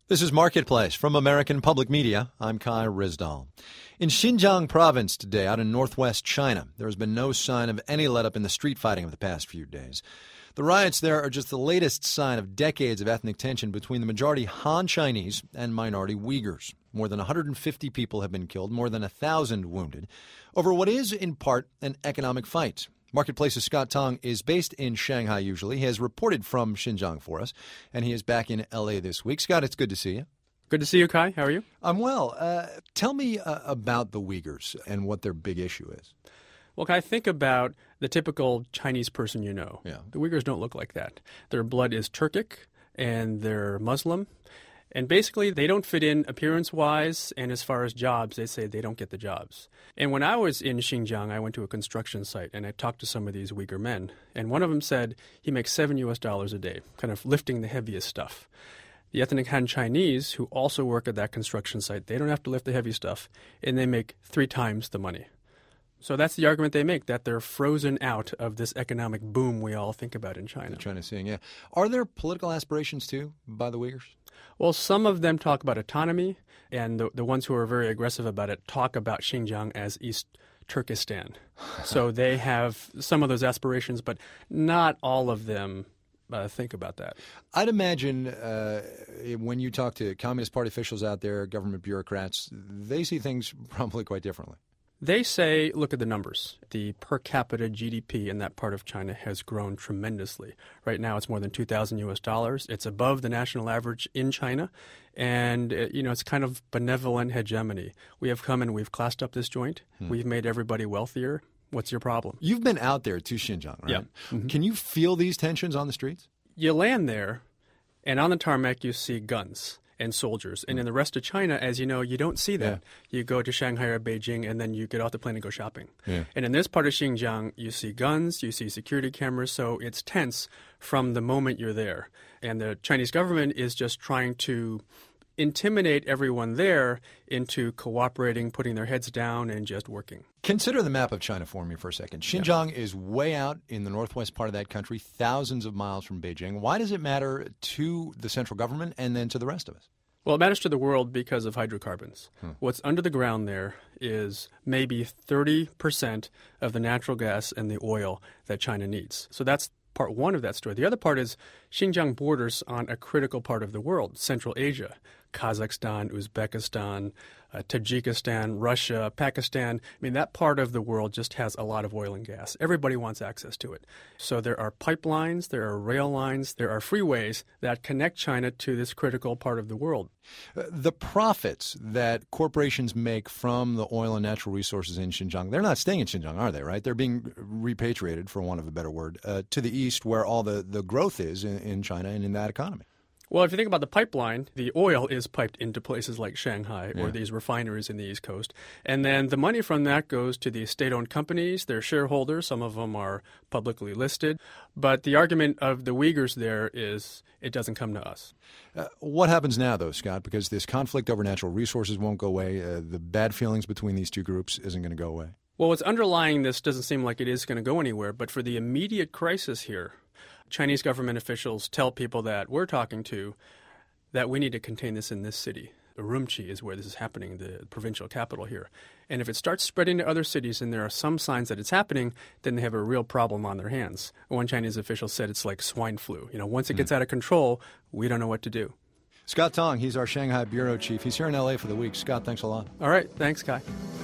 This is Marketplace from American Public Media. I'm Kai Rizdal. In Xinjiang province today, out in northwest China, there has been no sign of any let-up in the street fighting of the past few days. The riots there are just the latest sign of decades of ethnic tension between the majority Han Chinese and minority Uyghurs. More than 150 people have been killed, more than 1,000 wounded, over what is, in part, an economic fight. Marketplace's Scott Tong is based in Shanghai usually. He has reported from Xinjiang for us, and he is back in L.A. this week. Scott, it's good to see you. Good to see you, Kai. How are you? I'm well. Tell me about the Uyghurs and what their big issue is. Well, Kai, think about the typical Chinese person you know. Yeah. The Uyghurs don't look like that. Their blood is Turkic, and they're Muslim. And basically, they don't fit in appearance-wise, and as far as jobs, they say they don't get the jobs. And when I was in Xinjiang, I went to a construction site, and I talked to some of these Uyghur men. And one of them said he makes $7 a day, kind of lifting the heaviest stuff. The ethnic Han Chinese, who also work at that construction site, they don't have to lift the heavy stuff, and they make 3 times the money. So that's the argument they make, that they're frozen out of this economic boom we all think about in China. China seeing, yeah. Are there political aspirations, too, by the Uyghurs? Well, some of them talk about autonomy, and the ones who are very aggressive about it talk about Xinjiang as East Turkestan. So they have some of those aspirations, but not all of them think about that. I'd imagine when you talk to Communist Party officials out there, government bureaucrats, they see things probably quite differently. They say, look at the numbers. The per capita GDP in that part of China has grown tremendously. Right now, it's more than $2,000. It's above the national average in China. And, it's kind of benevolent hegemony. We have come and we've classed up this joint. We've made everybody wealthier. What's your problem? You've been out there to Xinjiang, right? Yeah. Mm-hmm. Can you feel these tensions on the streets? You land there, and on the tarmac, you see guns and soldiers. And in the rest of China, as you know, you don't see that. Yeah. You go to Shanghai or Beijing, and then you get off the plane and go shopping. Yeah. And in this part of Xinjiang, you see guns, you see security cameras, so it's tense from the moment you're there. And the Chinese government is just trying to intimidate everyone there into cooperating, putting their heads down, and just working. Consider the map of China for me for a second. Xinjiang is way out in the northwest part of that country, thousands of miles from Beijing. Why does it matter to the central government and then to the rest of us? Well, it matters to the world because of hydrocarbons. What's under the ground there is maybe 30% of the natural gas and the oil that China needs. So that's part one of that story. The other part is Xinjiang borders on a critical part of the world, Central Asia, Kazakhstan, Uzbekistan, Tajikistan, Russia, Pakistan. I mean, that part of the world just has a lot of oil and gas. Everybody wants access to it. So there are pipelines, there are rail lines, there are freeways that connect China to this critical part of the world. The profits that corporations make from the oil and natural resources in Xinjiang, they're not staying in Xinjiang, are they, right? They're being repatriated, for want of a better word, to the east where all the growth is in China and in that economy. Well, if you think about the pipeline, the oil is piped into places like Shanghai or these refineries in the East Coast. And then the money from that goes to the state-owned companies, their shareholders. Some of them are publicly listed. But the argument of the Uyghurs there is it doesn't come to us. What happens now, though, Scott? Because this conflict over natural resources won't go away. The bad feelings between these two groups isn't going to go away. Well, what's underlying this doesn't seem like it is going to go anywhere. But for the immediate crisis here, Chinese government officials tell people that we're talking to that we need to contain this in this city. Urumqi is where this is happening, the provincial capital here. And if it starts spreading to other cities and there are some signs that it's happening, then they have a real problem on their hands. One Chinese official said it's like swine flu. Once it gets out of control, we don't know what to do. Scott Tong, he's our Shanghai bureau chief. He's here in L.A. for the week. Scott, thanks a lot. All right. Thanks, Kai.